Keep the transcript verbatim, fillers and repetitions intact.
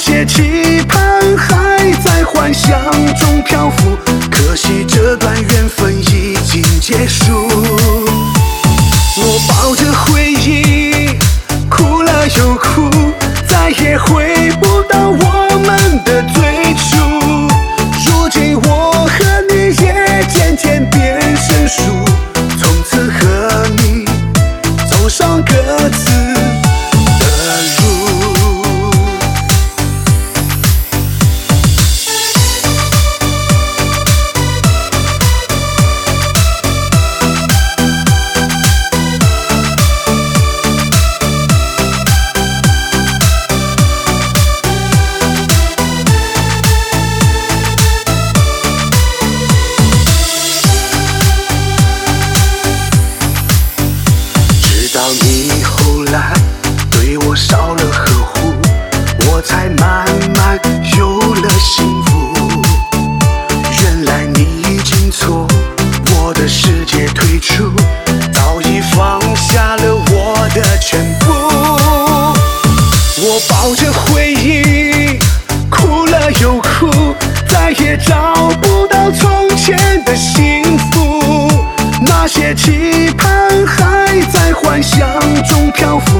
些期盼还在幻想中漂浮，可惜这段缘分已经结束。我抱着回忆，哭了又哭，再也回不到我们的最初。如今我和你也渐渐变生疏，从此和你走上各自的路。直到你后来对我少了呵护，我才慢慢有了幸福。原来你已经从我的世界退出，早已放下了我的全部。我抱着回忆，哭了又哭，再也找不到从前的幸福。那些期盼还在幻想中漂浮，